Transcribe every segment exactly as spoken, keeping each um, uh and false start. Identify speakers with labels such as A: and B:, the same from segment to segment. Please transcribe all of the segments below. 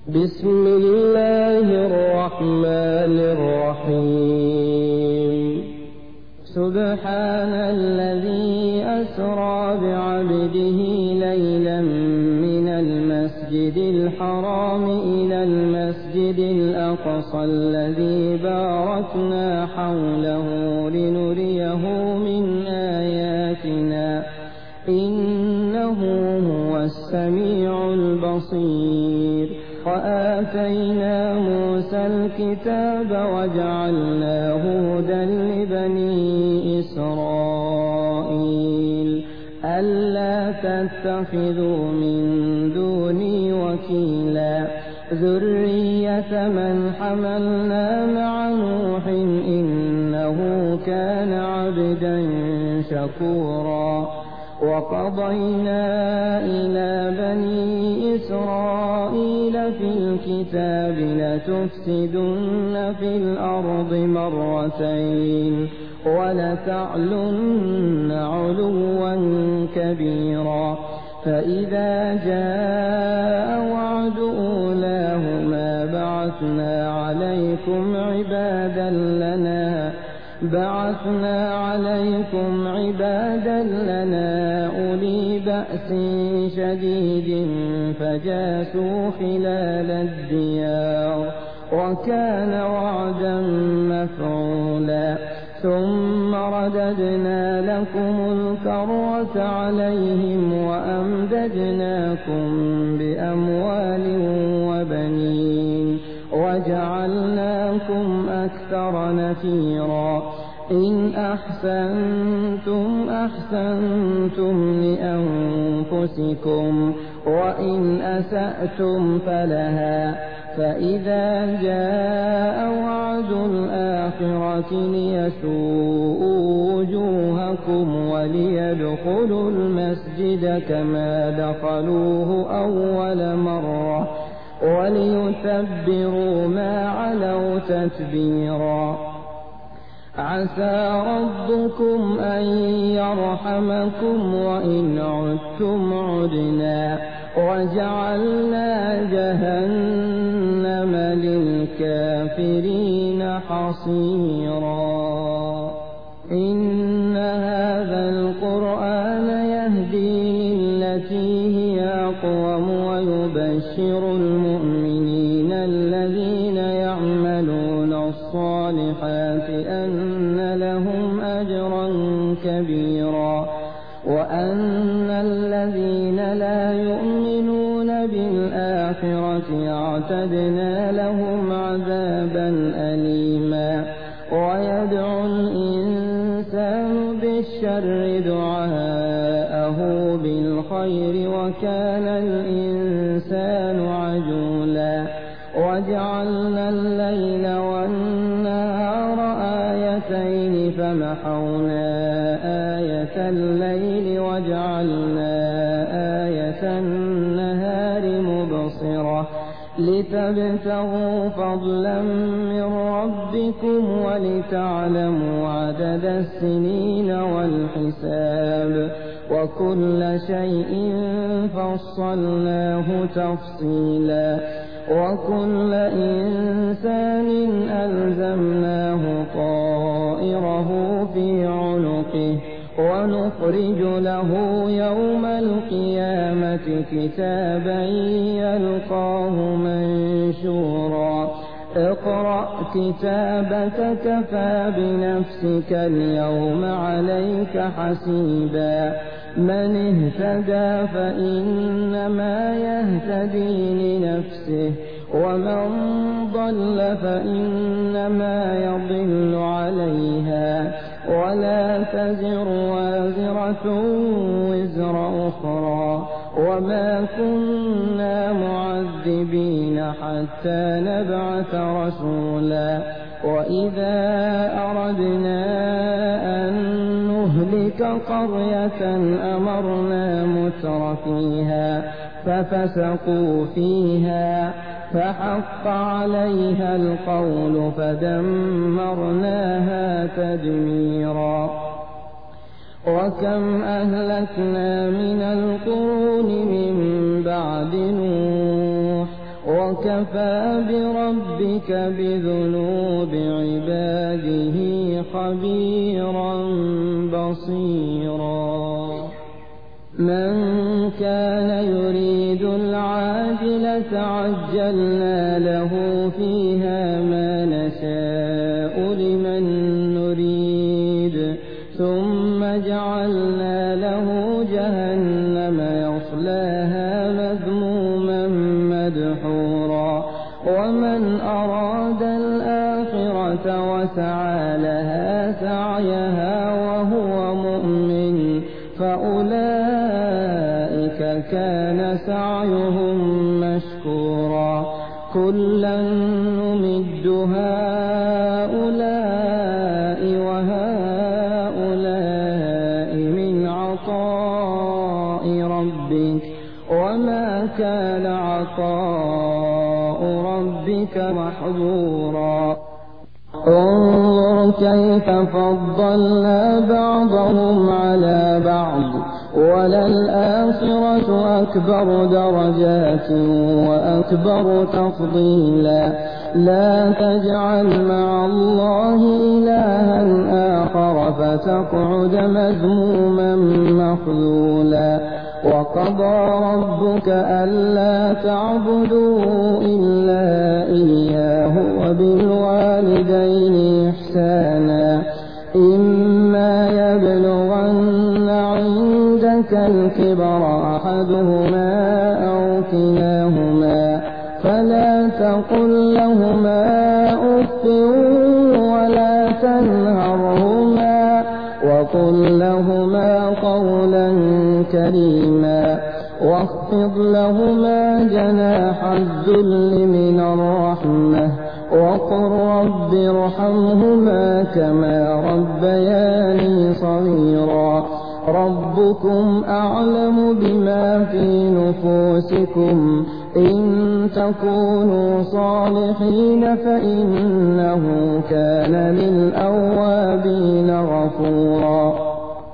A: بسم الله الرحمن الرحيم سبحان الذي أسرى بعبده ليلا من المسجد الحرام إلى المسجد الأقصى الذي باركنا حوله لنريه من آياتنا إنه هو السميع البصير وآتينا موسى الكتاب وجعلناه هدى لبني إسرائيل ألا تتخذوا من دوني وكيلا ذرية من حملنا مع نوح إنه كان عبدا شكورا وقضينا إلى بني إسرائيل في الكتاب لتفسدن في الأرض مرتين ولتعلن علوا كبيرا فإذا جاء وعد أولاهما بعثنا عليكم عبادا لنا بعثنا عليكم عبادا لنا أولي بأس شديد فجاسوا خلال الديار وكان وعدا مفعولا ثم رددنا لكم الكرة عليهم وأمددناكم بأموال وبنين وجعلناكم أكثر نفيرا إن أحسنتم أحسنتم لأنفسكم وإن أسأتم فلها فإذا جاء وعد الآخرة ليسوءوا وجوهكم وليدخلوا المسجد كما دخلوه أول مرة وليتبروا ما علوا تتبيرا عسى ربكم أن يرحمكم وإن عدتم عدنا وجعلنا جهنم للكافرين حصيرا إن هذا القرآن يهدي للتي هي أقوم ويبشر المؤمنين الذين يعملون الصالحات أن لهم أجرا كبيرا وأن الذين لا يؤمنون بالآخرة اعتدنا لهم عذابا أليما ويدعو الإنسان بالشر دعاءه بالخير وكان الإنسان عجولا وجعلنا الليل والنهار آيتين فمحونا آية الليل وجعلنا آية النهار مبصرة لتبتغوا فضلا من ربكم ولتعلموا عدد السنين والحساب وكل شيء فصلناه تفصيلا وكل إنسان ألزمناه طائره في عنقه ونخرج له يوم القيامة كتابا يلقاه منشورا اقرأ كتابك كفى بنفسك اليوم عليك حسيبا من اهتدى فإنما يهتدي لنفسه ومن ضل فإنما يضل عليها ولا تزر وازرة وزر أخرى وما كنا معذبين حتى نبعث رسولا وإذا أردنا أن نهلك قرية أمرنا متر فيها ففسقوا فيها فحق عليها القول فدمرناها تدميرا وكم أهلكنا من القرون من بعد نوح وكفى بربك بذنوب عباده خبيرا بصيرا من كان يريد العاجلة عجلنا له فيها ما نشاء لمن نريد ثم جعلنا له جهنم يصلاها مذموما مدحورا ومن أراد الآخرة وسعى لها سعيها وهو مؤمن فأولئك كان سعيهم مشكورا كلا نمد هؤلاء وهؤلاء من عطاء ربك وما كان عطاء ربك محظورا انظر كيف فضلنا بعضهم على بعض وللآخرة أكبر درجات وأكبر تفضيلا لا تجعل مع الله إلها آخر فتقعد مذموما مخذولا وقضى ربك ألا تعبدوا إلا إياه وبالوالدين إحسانا إما يبلغن عندك الكبر أحدهما أو كلاهما فلا تقل لهما أف ولا تنهرهما وقل لهما قولا كريما واخفض لهما جناح الذل من الرحمة وقل رب ارحمهما كما ربياني صغيرا ربكم أعلم بما في نفوسكم إن تكونوا صالحين فإنه كان للأوابين غفورا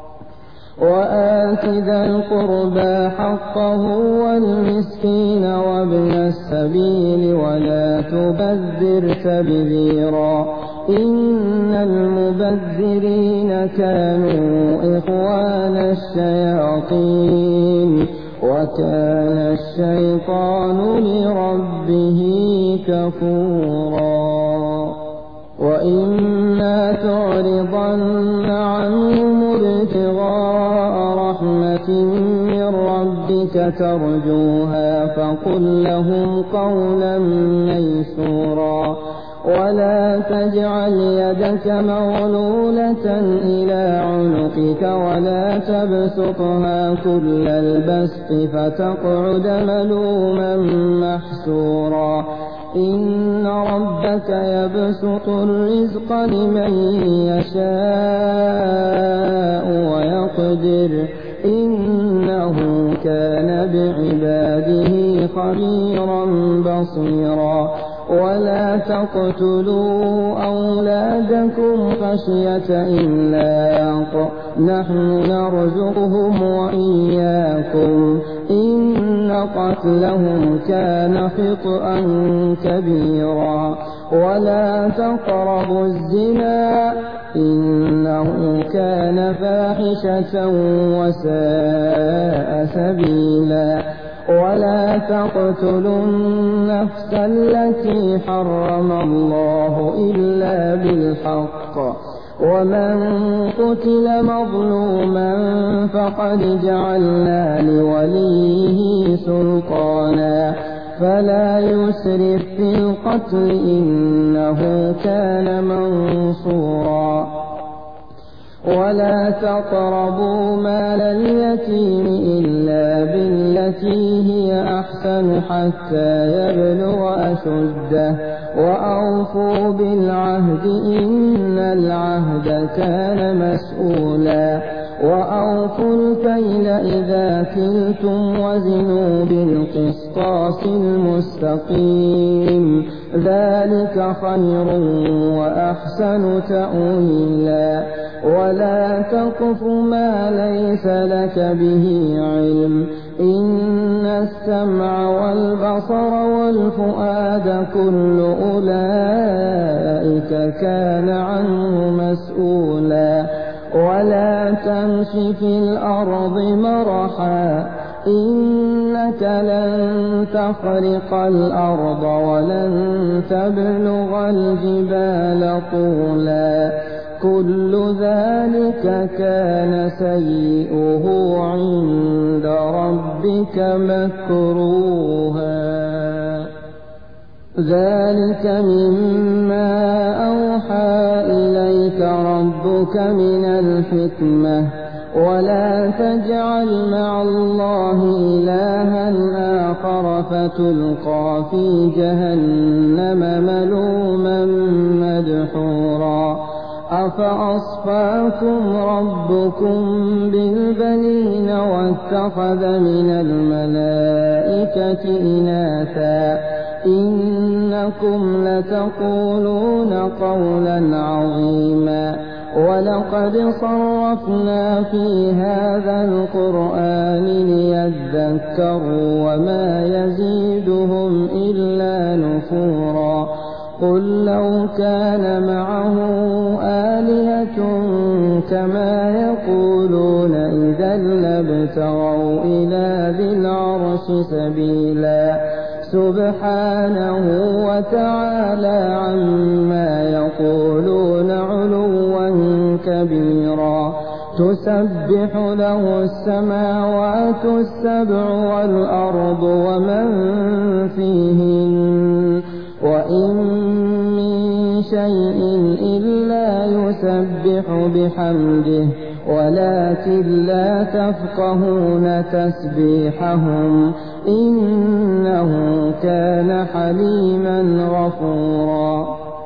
A: وآت ذا القربى حقه والمسكين وابن السبيل ولا تبذر تبذيرا إن المبذرين كانوا إخوان الشياطين وكان الشيطان لربه كفورا وإما تعرضن عنهم ابتغاء رحمة من ربك ترجوها فقل لهم قولا ميسورا ولا تجعل يدك مغلولة إلى عنقك ولا تبسطها كل البسط فتقعد ملوما محسورا إن ربك يبسط الرزق لمن يشاء ويقدر إنه كان بعباده خبيرا بصيرا ولا تقتلوا أولادكم خشية إملاق نحن نرزقهم وإياكم إن قتلهم كان خطأ كبيرا ولا تقربوا الزنا إنه كان فاحشة وساء سبيلا ولا تقتلوا النفس التي حرم الله إلا بالحق ومن قتل مظلوما فقد جعلنا لوليه سلطانا فلا يسرف في القتل إنه كان منصورا ولا تقربوا مال اليتيم إلا بالتي هي أحسن حتى يبلغ أشده وأوفوا بالعهد إن العهد كان مسؤولا وأوفوا الكيل إذا كلتم وزنوا بالقسطاس المستقيم ذلك خير وأحسن تأويلا ولا تقف ما ليس لك به علم إن السمع والبصر والفؤاد كل أولئك كان عنه مسؤولا ولا تمش في الأرض مرحا إنك لن تخرق الأرض ولن تبلغ الجبال طولا كل ذلك كان سيئه عند ربك مكروها ذلك مما أوحى إليك ربك من الحكمة ولا تجعل مع الله إلها آخر فتلقى في جهنم ملوما مدحورا أفأصفاكم ربكم بالبنين واتخذ من الملائكة إناثا إنكم لتقولون قولا عظيما ولقد صرفنا في هذا القرآن ليذكروا وما يزيدهم إلا نفورا قل لو كان معه آلهة كما يقولون إذا لابتغوا إلى ذي العرش سبيلا سبحانه وتعالى عما يقولون علوا كبيرا تسبح له السماوات السبع والأرض ومن فيهن وإن من شيء إلا يسبح بحمده ولكن لا تفقهون تسبيحهم إنه كان حليما غفورا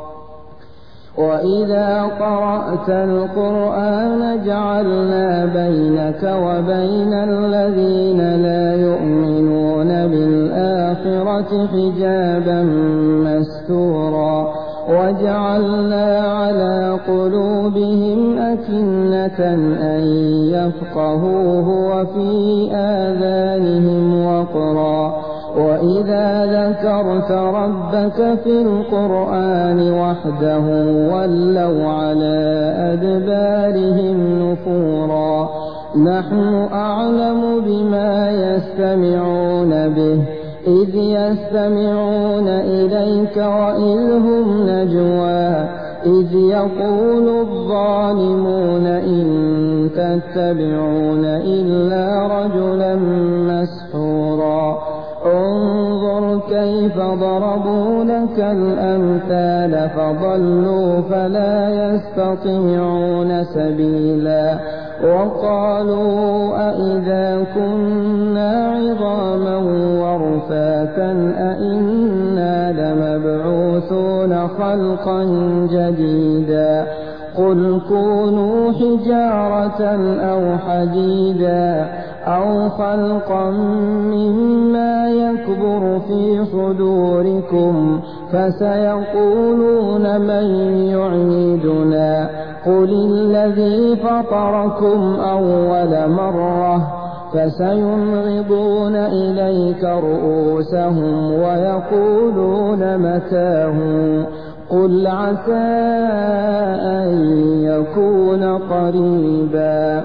A: وإذا قرأت القرآن جعلنا بينك وبين الذين لا يؤمنون بالآخرة حجابا مستورا وجعلنا على قلوبهم أكنة أن يفقهوه وفي آذانهم وقرا وإذا ذكرت ربك في القرآن وحده ولوا على أدبارهم نفورا نحن أعلم بما يستمعون به إذ يستمعون إليك وإذ هم نجوى إذ يقول الظالمون إن تتبعون إلا رجلا مسحورا انظر كيف ضربوا لك الأمثال فضلوا فلا يستطيعون سبيلا وقالوا أئذا كنا عظاما ورفاتا أئنا لمبعوثون خلقا جديدا قل كونوا حجارة أو حديدا أو خلقا مما يكبر في صدوركم فسيقولون من يعيدنا قل الذي فطركم أول مرة فسينغضون إليك رؤوسهم ويقولون متاه قل عسى أن يكون قريبا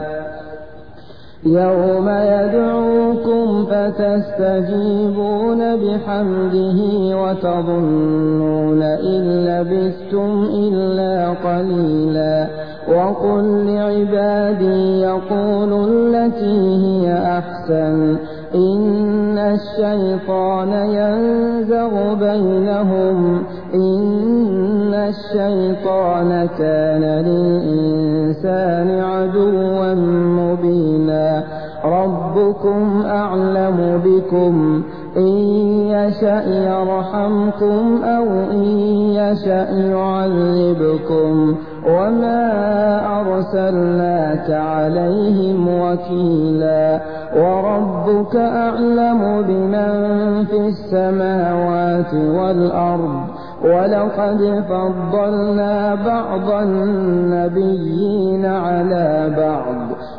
A: يوم يدعوكم فتستجيبون بحمده وتظنون إن لبثتم إلا قليلا وقل لعبادي يقولوا التي هي أحسن إن الشيطان ينزغ بينهم إن الشيطان كان للإنسان عدوا مبينا ربكم أعلم بكم إن يشأ يرحمكم أو إن يشأ يعذبكم وما أرسلناك عليهم وكيلا وربك أعلم بمن في السماوات والأرض ولقد فضلنا بعض النبيين على بعض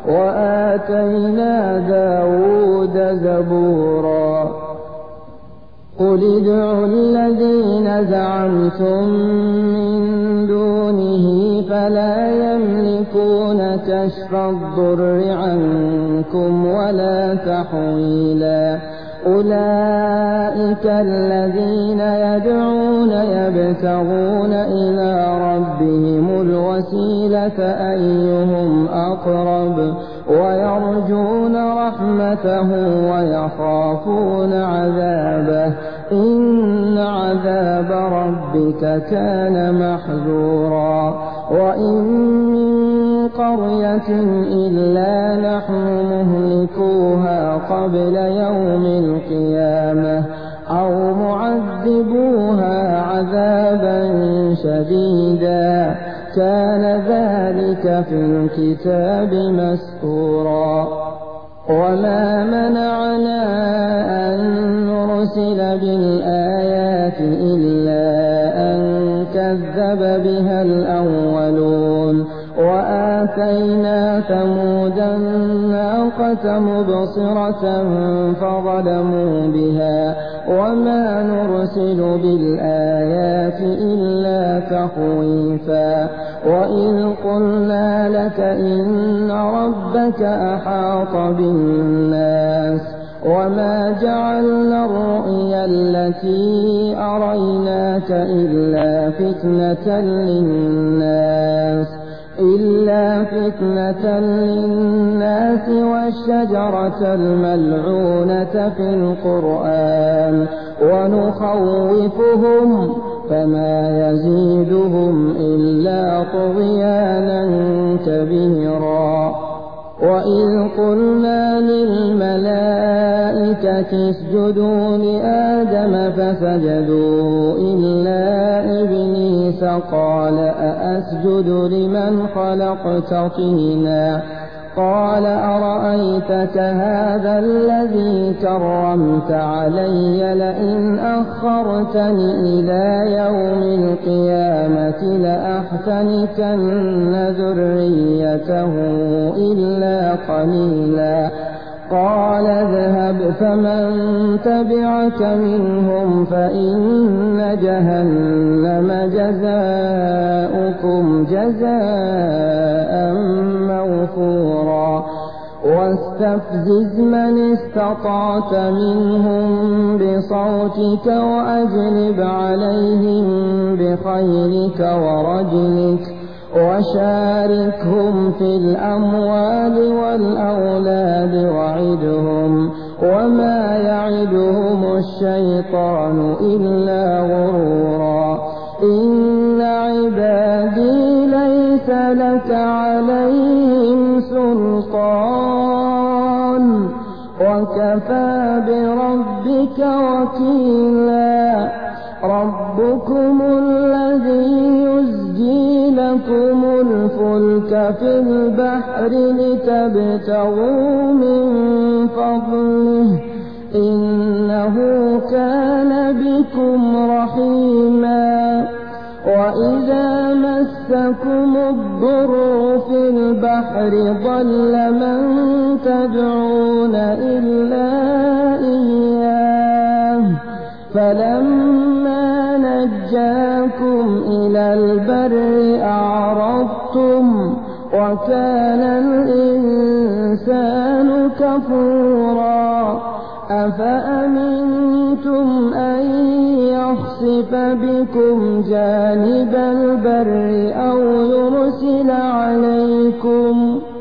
A: وآتينا داود زبورا قل ادعوا الذين زعمتم من دونه فلا يملكون كشف الضر عنكم ولا تحويلا أولئك الذين يدعون يبتغون إلى ربهم الوسيلة أيهم أقرب ويرجون رحمته ويخافون عذابه إن عذاب ربك كان محذورا وإن من قرية إلا نحن مهلكوها قبل يوم القيامة أو معذبوها عذابا شديدا كان ذلك في الكتاب مسطورا وما منعنا أن نرسل بالآيات إلا أن كذب بها الأولون وآتينا ثمود الناقة مبصرة فظلموا بها وما نرسل بالآيات إلا تخويفا وإذ قلنا لك إن ربك أحاط بالناس وما جعلنا الرؤيا التي أريناك إلا فتنة للناس إلا فتنة للناس والشجرة الملعونة في القرآن ونخوفهم فما يزيدهم إلا طغيانا كبيرا وإذ قلنا للملائكة اسجدوا لآدم فسجدوا إلا إبليس قال أأسجد لمن خلقت طينا قال أرأيتك هذا الذي كرمت علي لئن أخرتني إلى يوم القيامة لأحتنكن ذريته إلا قليلا قال اذهب فمن تبعك منهم فإن جهنم جزاؤكم جزاء موفورا واستفزز من استطعت منهم بصوتك وأجلب عليهم بخيلك ورجلك وشاركهم في الأموال والأولاد وعدهم وما يعدهم الشيطان إلا غرورا إن عبادي ليس لك عليهم سلطان وكفى بربك وكيلا ربكم الذي يزجي لكم الفلك في البحر لتبتغوا من فضله إنه كان بكم رحيما وإذا مسكم الضر في البحر ضل من تدعون إلا إياه فلما نجاكم إلى البر أعرضتم وكان الإنسان كفورا أفأمنتم أن يخسف بكم جانب البر أو يرسل عليكم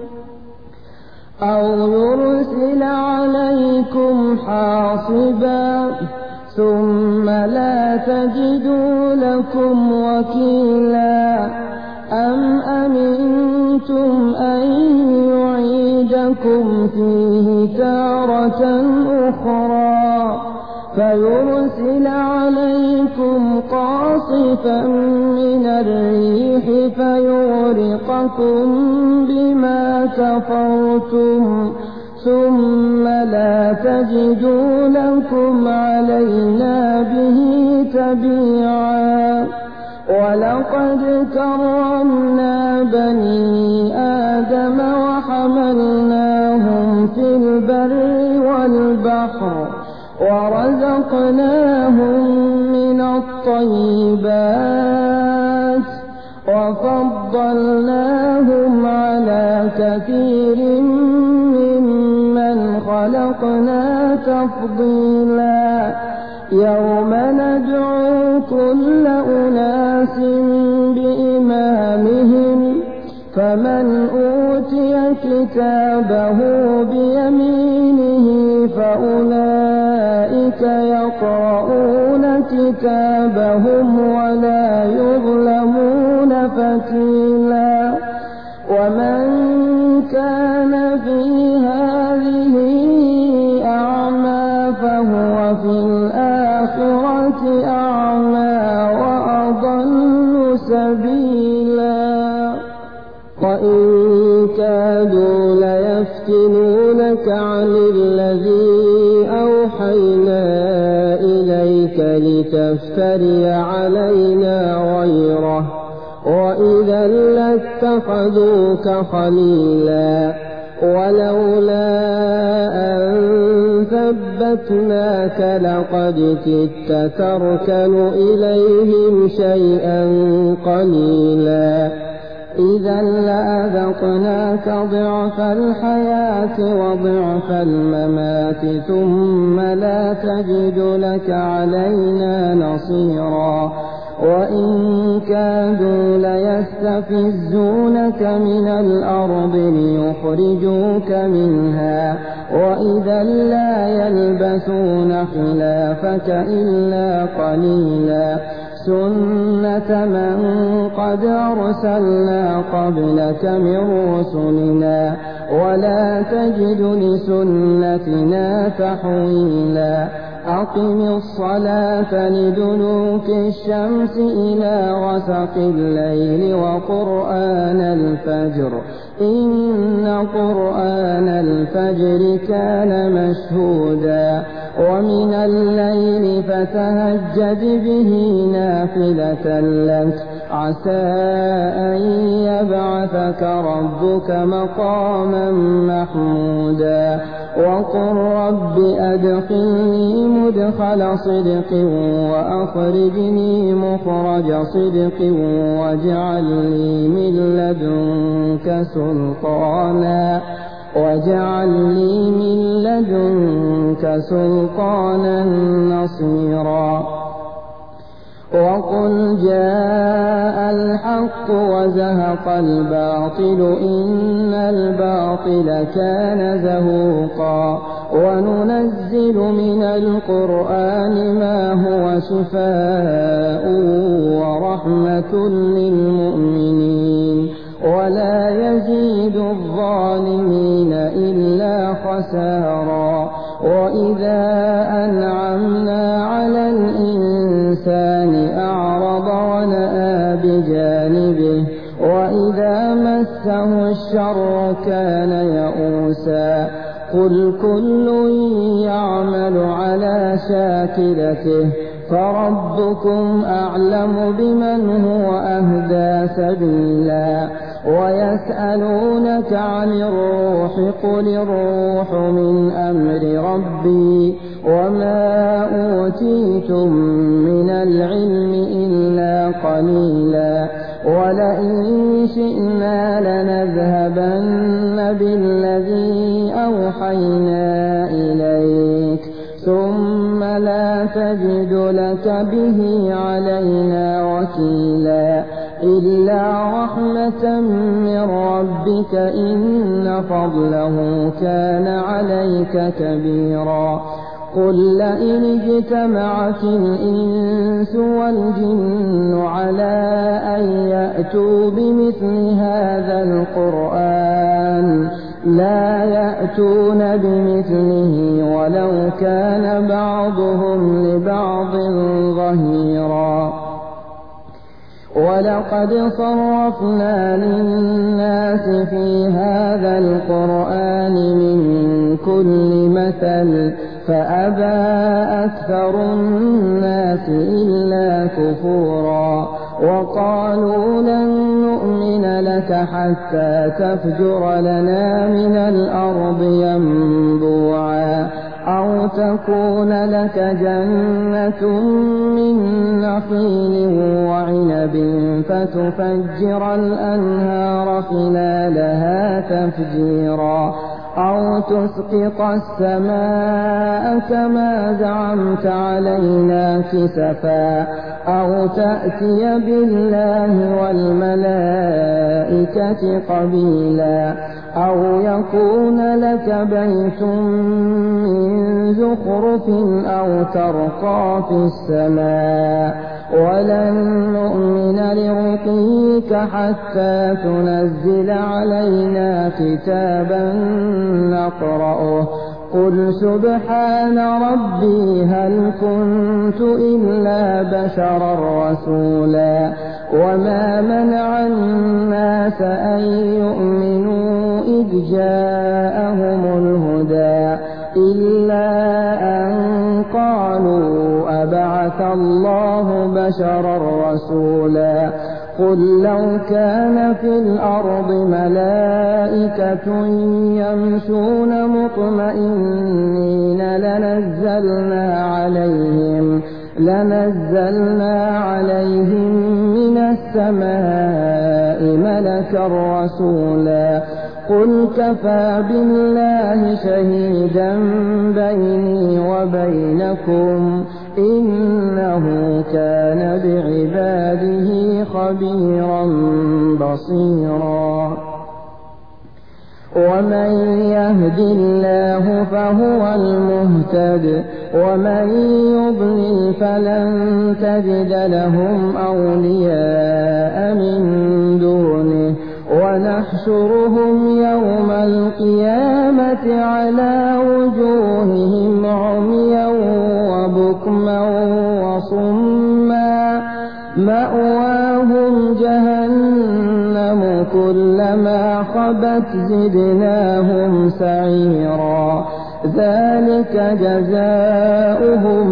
A: أو يرسل عليكم حاصبا ثم لا تجدوا لكم وكيلا أم أمنتم أن يعيدكم فيه تارة أخرى فيرسل عليكم قاصفا من الريح فيغرقكم بما كفرتم ثم لا تجدوا لكم علينا به تبيعا ولقد كرمنا بني آدم وحملناهم في البر والبحر ورزقناهم من الطيبات وفضلناهم على كثير ممن خلقنا تفضيلا يوم ندعو كل أناس بإمامهم فمن أوتي كتابه بيمينه فأولئك يقرؤون كتابهم ولا يظلمون فتيلا ومن كان في هذه أعمى فهو في الآخرة أعمى وأضل سبيلا وإن كادوا ليفتنونك عن الذي أوحينا إليك لتفتري علينا غيره وإذا لاتخذوك خليلا ولولا أن ثبتناك لقد كدت تركن إليهم شيئا قليلا إذا لأذقناك ضعف الحياة وضعف الممات ثم لا تجد لك علينا نصيرا وإن كادوا ليستفزونك من الأرض ليخرجوك منها وإذا لا يلبثون خلافك إلا قليلا سنة من قد أرسلنا قبلك من رسلنا ولا تجد لسنتنا تحويلا أقم الصلاة لدلوك الشمس إلى غسق الليل وقرآن الفجر إن قرآن الفجر كان مشهودا ومن الليل فتهجد به نافلة لك عسى أن يبعثك ربك مقاما محمودا وقل رب أدخلني مدخل صدق وأخرجني مخرج صدق واجعل لي من لدنك سلطانا واجعل لي من لدنك سلطانا نصيرا وقل جاء الحق وزهق الباطل إن الباطل كان زهوقا وننزل من القرآن ما هو شفاء ورحمة للمؤمنين ولا يزيد الظالمين إلا خسارا وإذا أنعمنا على الإنسان أعرض ونأى بجانبه وإذا مسه الشر كان يئوسا قل كل يعمل على شاكلته فربكم أعلم بمن هو أهدى سبيلا ويسألونك عن الروح قل الروح من أمر ربي وما أوتيتم من العلم إلا قليلا ولئن شئنا لنذهبن بالذي أوحينا إليك ثم لا تجد لك به علينا وكيلا إلا رحمة من ربك إن فضله كان عليك كبيرا قل لئن اجتمعت الإنس والجن على أن يأتوا بمثل هذا القرآن لا يأتون بمثله ولو كان بعضهم لبعض ظهيرا ولقد صرفنا للناس في هذا القرآن من كل مثل فأبى أكثر الناس إلا كفورا وقالوا لن نؤمن لك حتى تفجر لنا من الأرض ينبوعا أو تكون لك جنة من نخيل وعنب فتفجر الأنهار خلالها تفجيرا أو تسقط السماء كما زعمت علينا كسفا أو تأتي بالله والملائكة قبيلا أو يكون لك بيت من زخرف أو ترقى في السماء ولن نؤمن لرقيك حتى تنزل علينا كتابا نقرأه قل سبحان ربي هل كنت إلا بشرا رسولا وما منع الناس أن يؤمنوا إذ جاءهم الهدى إلا أن قالوا أبعث الله بشرا رسولا قل لو كان في الأرض ملائكة يمشون مطمئنين لنزلنا عليهم لنزلنا عليهم من السماء ملكا رسولا قل كفى بالله شهيدا بيني وبينكم إنه كان بعباده خبيرا بصيرا ومن يهد الله فهو المهتد ومن يضلل فلن تجد لهم أولياء من دونه ونحشرهم يوم القيامة على وجوههم عميا وبكما وصما مأواهم جهنم كلما خبت زدناهم سعيرا ذلك جزاؤهم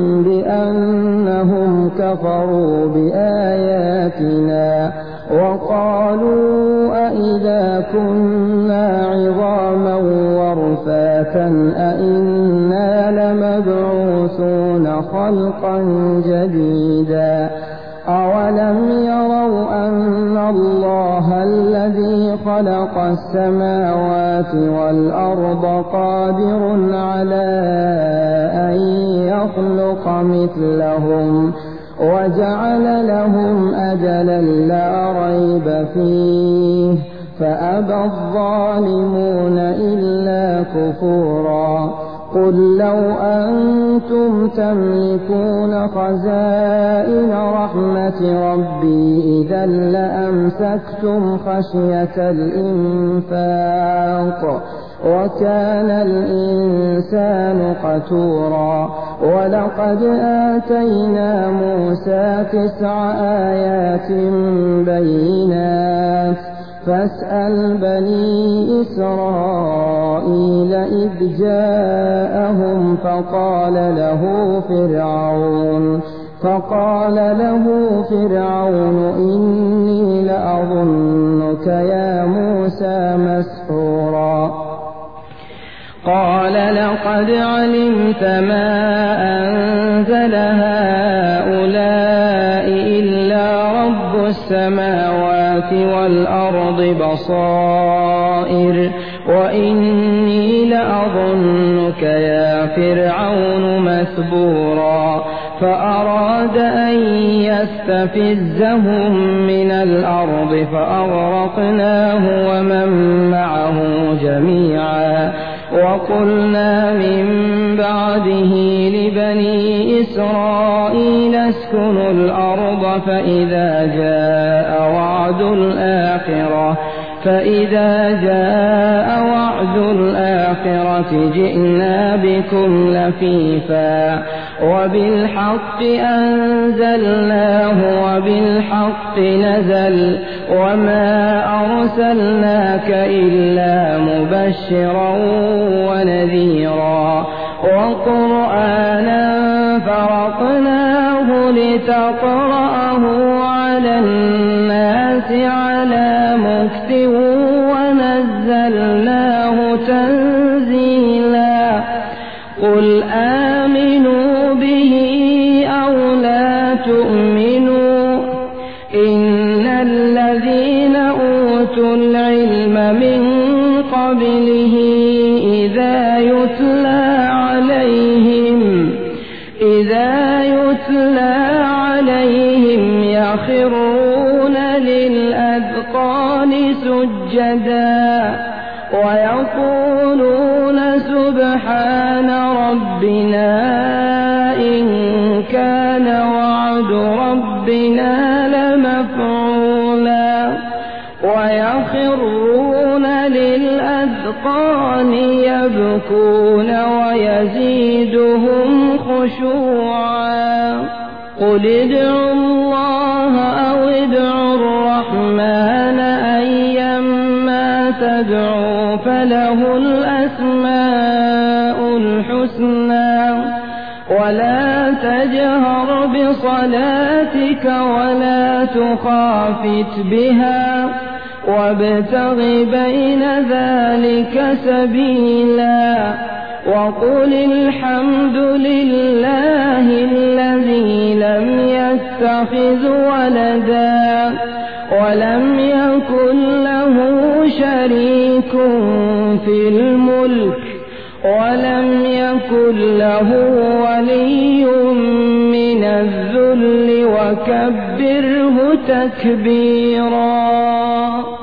A: بأنهم كفروا بآياتنا وقالوا أئذا كنا عظاما ورفاتا أئنا لمبعوثون خلقا جديدا أولم يروا أن الله الذي خلق السماوات والأرض قادر على أن يخلق مثلهم وجعل لهم أجلا لا ريب فيه فأبى الظالمون إلا كفورا قل لو أنتم تملكون خزائن رحمة ربي إذا لأمسكتم خشية الإنفاق وكان الإنسان قتورا ولقد آتينا موسى تسع آيات بينات فاسأل بني إسرائيل إذ جاءهم فقال له فرعون فقال له فرعون إني لأظنك يا موسى مسحورا قال لقد علمت ما أنزل هؤلاء إلا رب السماوات والأرض بصائر وإني لأظنك يا فرعون مثبورا فأراد أن يستفزهم من الأرض فأغرقناه ومن معه جميعا وقلنا من بعده لبني إسرائيل اسكنوا الأرض فإذا جاء وعد الآخرة فإذا جاء وعد الآخرة جئنا بكم لفيفا وبالحق أنزلناه وبالحق نزل وما أرسلناك إلا مبشرا ونذيرا وقرآنا فرقناه لتبين لتقرأه على الناس على مكث ونزلناه تنزيلا قل آمنوا به أو لا تؤمنوا إن الذين أوتوا العلم من قبله إذا يتلى عليهم إذا يتلى عليهم يخرون للأذقان سجدا ويقولون سبحان ربنا إن كان وعد ربنا لمفعولا ويخرون للأذقان يبكون ويزيدهم خشوعا قل ادعوا الله أو ادعوا الرحمن أيما تدعوا فله الأسماء الحسنى ولا تجهر بصلاتك ولا تخافت بها وابتغ بين ذلك سبيلا وقل الحمد لله الذي لم يتخذ ولدا ولم يكن له شريك في الملك ولم يكن له ولي من الذل وكبره تكبيرا.